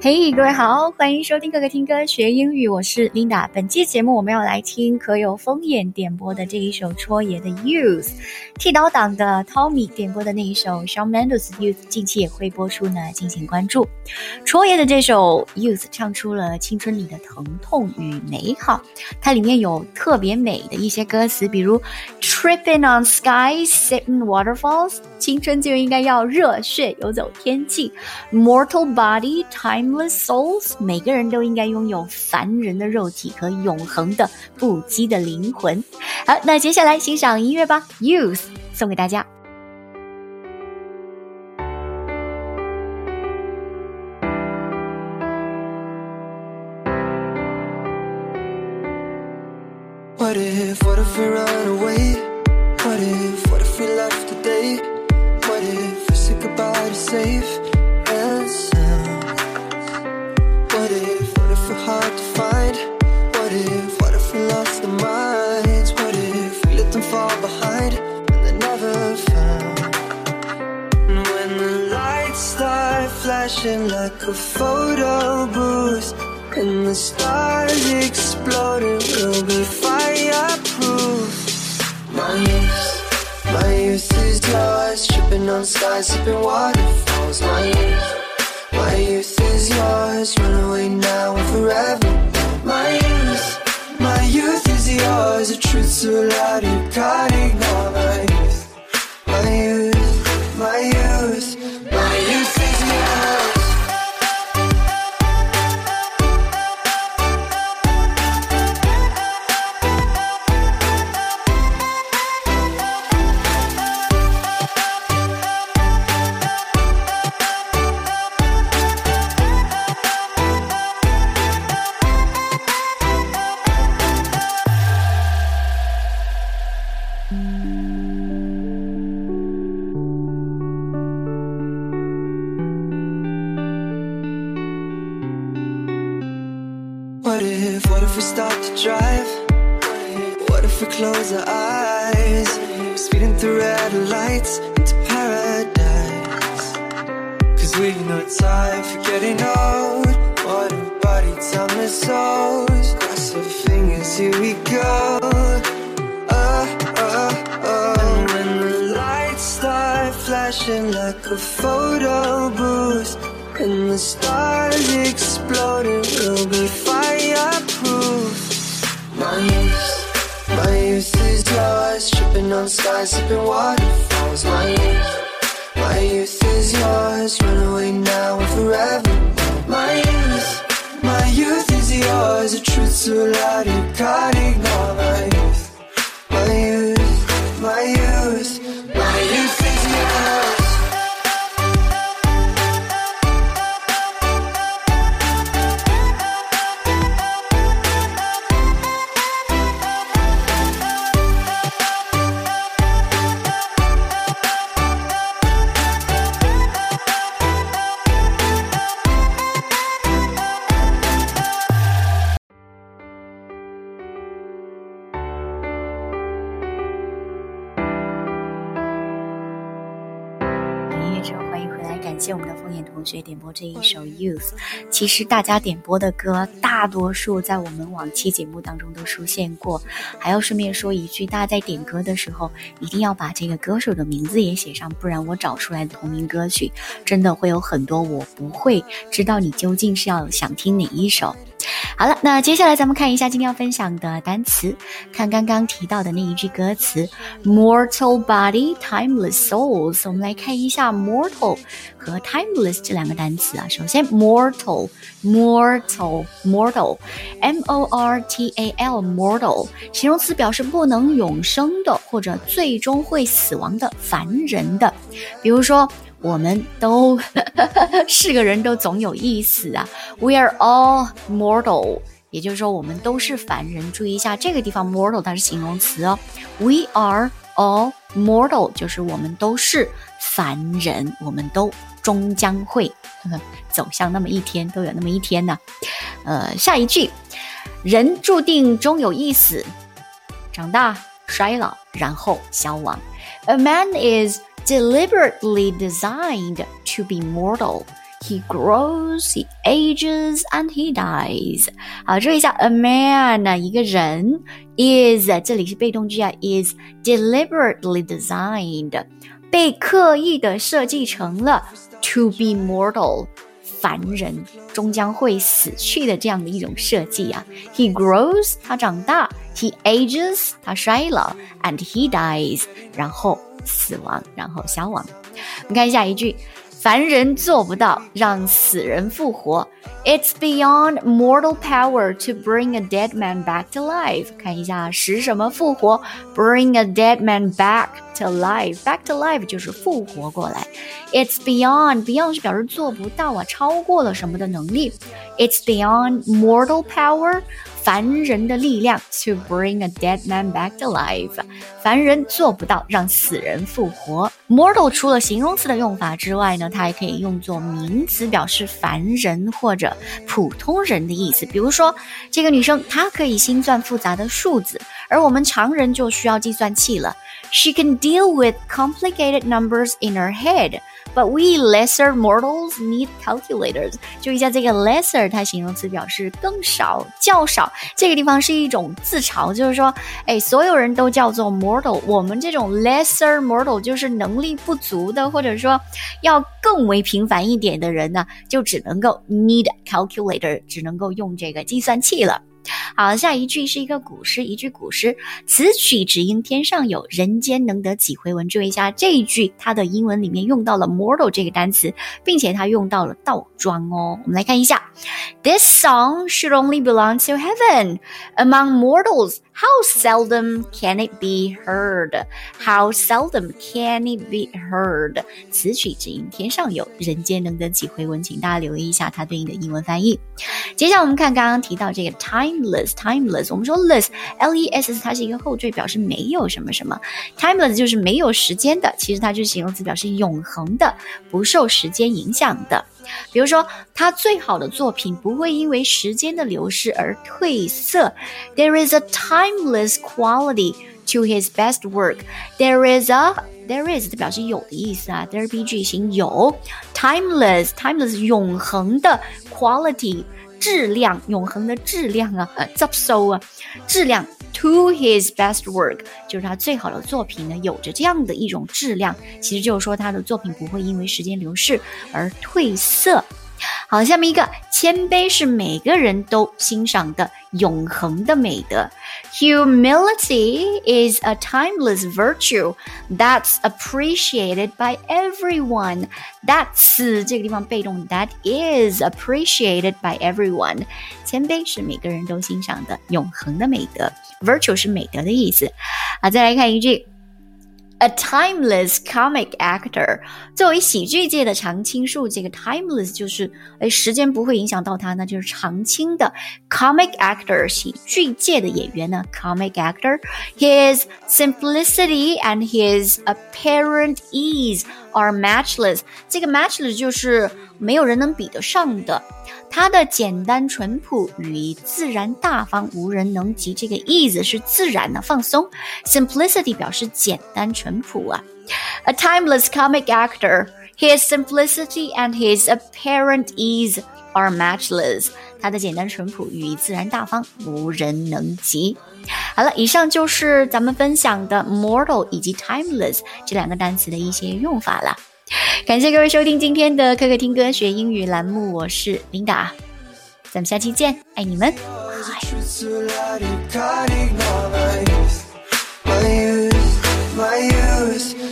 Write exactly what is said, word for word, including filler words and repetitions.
嘿、hey, 各位好，欢迎收听哥哥听歌学英语，我是 Linda。 本期节目我们要来听可有风眼点播的这一首戳爷的 Youth， 剃刀党的 Tommy 点播的那一首 Shawn Mendes Youth 近期也会播出呢，敬请关注。戳爷的这首 Youth 唱出了青春里的疼痛与美好，它里面有特别美的一些歌词，比如 Tripping on skies, sitting waterfalls， 青春就应该要热血游走天际， Mortal body, timeless souls， 每个人都应该拥有凡人的肉体和永恒的不羁的灵魂。好，那接下来欣赏音乐吧， Youth 送给大家。 What if, what if we run away? What if, what if we left today? What if we said goodbye to safe and sound? What if, what if we're hard to find? What if, what if we lost our minds? What if we let them fall behind and they're never found? And when the lights start flashing like a photo booth and the stars exploding, we'll be fireproof. My youth, my youth is yours, tripping on skies, sipping waterfalls. My youth, my youth is yours, run away now and forever. My youth, my youth is yours, the truth so loud you can't ignore. My youth, my youth, my youth, my youth is yours. What if, what if we start to drive? What if we close our eyes? Speeding through red lights into paradise. Cause we've no time for getting old. What if body time is souls? Cross our fingers, here we go. Oh, oh, oh. And when the lights start flashing like a photo booth and the stars exploding, we'll be fireproof. My youth, my youth is yours, tripping on skies, sipping waterfalls. My youth, my youth is yours, run away now and forever. My youth, my youth is yours, the truth so loud you can't ignore. My youth, my youth, my youth, my youth is yours. 感谢我们的风眼同学点播这一首 Youth。 其实大家点播的歌大多数在我们往期节目当中都出现过，还要顺便说一句，大家在点歌的时候一定要把这个歌手的名字也写上，不然我找出来的同名歌曲真的会有很多我不会知道你究竟是要想听哪一首。好了，那接下来咱们看一下今天要分享的单词，看刚刚提到的那一句歌词 Mortal body, timeless souls。 我们来看一下 mortal 和 timeless 这两个单词啊。首先 mortal mortal mortal M O R T A L mortal 形容词，表示不能永生的或者最终会死亡的凡人的。比如说我们都是个人都总有一死啊 We are all mortal， 也就是说我们都是凡人。注意一下这个地方 mortal 它是形容词哦， We are all mortal 就是我们都是凡人，我们都终将会走向那么一天，都有那么一天呢。呃，下一句，人注定终有一死，长大衰老然后消亡。 A man is deliberately designed to be mortal， He grows, he ages, and he dies. 好，注意一下 a man 一个人 is 这里是被动句啊 is deliberately designed 被刻意的设计成了 to be mortal 凡人终将会死去的这样的一种设计啊 He grows 他长大 He ages 他衰老 and he dies 然后死亡然后消亡我们看下一句凡人做不到让死人复活 It's beyond mortal power to bring a dead man back to life 看一下使什么复活 Bring a dead man back to life Back to life 就是复活过来 It's beyond Beyond 是表示做不到啊超过了什么的能力 It's beyond mortal power凡人的力量 to bring a dead man back to life 凡人做不到让死人复活 Mortal 除了形容词的用法之外呢它还可以用作名词表示凡人或者普通人的意思比如说这个女生她可以心算复杂的数字而我们常人就需要计算器了 She can deal with complicated numbers in her head But we lesser mortals need calculators 注意一下这个 lesser 它形容词表示更少较少这个地方是一种自嘲就是说哎，所有人都叫做 mortal 我们这种 lesser mortal 就是能力不足的或者说要更为平凡一点的人呢就只能够 need calculator 只能够用这个计算器了好，下一句是一个古诗，一句古诗，此曲只应天上有，人间能得几回闻。注意一下这一句，它的英文里面用到了 mortal 这个单词，并且它用到了倒装哦。我们来看一下 ，This song should only belong to heaven. Among mortals, how seldom can it be heard? How seldom can it be heard? 此曲只应天上有，人间能得几回闻。请大家留意一下它对应的英文翻译。接下来我们看刚刚提到这个 timeless timeless 我们说 less L E S S 它是一个后缀表示没有什么什么 timeless 就是没有时间的其实它就是形容词表示永恒的不受时间影响的比如说他最好的作品不会因为时间的流逝而褪色 There is a timeless quality to his best work There is a There is 表示有的意思啊 There be 句型有 Timeless Timeless 永恒的 quality质量永恒的质量啊呃质素啊质量 to his best work 就是他最好的作品呢有着这样的一种质量其实就是说他的作品不会因为时间流逝而褪色好下面一个谦卑是每个人都欣赏的永恒的美德 Humility is a timeless virtue that's appreciated by everyone That's 这个地方被动 That is appreciated by everyone 谦卑是每个人都欣赏的永恒的美德 Virtue 是美德的意思好再来看一句A timeless comic actor 作为喜剧界的常青树这个 timeless 就是诶时间不会影响到他呢就是常青的 comic actor 喜剧界的演员呢 comic actor His simplicity and his apparent ease are matchless 这个 matchless 就是没有人能比得上的它的简单淳朴与自然大方无人能及这个 ease 是自然的放松 simplicity 表示简单淳朴啊 A timeless comic actor His simplicity and his apparent ease are matchless 它的简单淳朴与自然大方无人能及好了以上就是咱们分享的 mortal 以及 timeless 这两个单词的一些用法了感谢各位收听今天的可可听歌学英语栏目我是琳达咱们下期见爱你们拜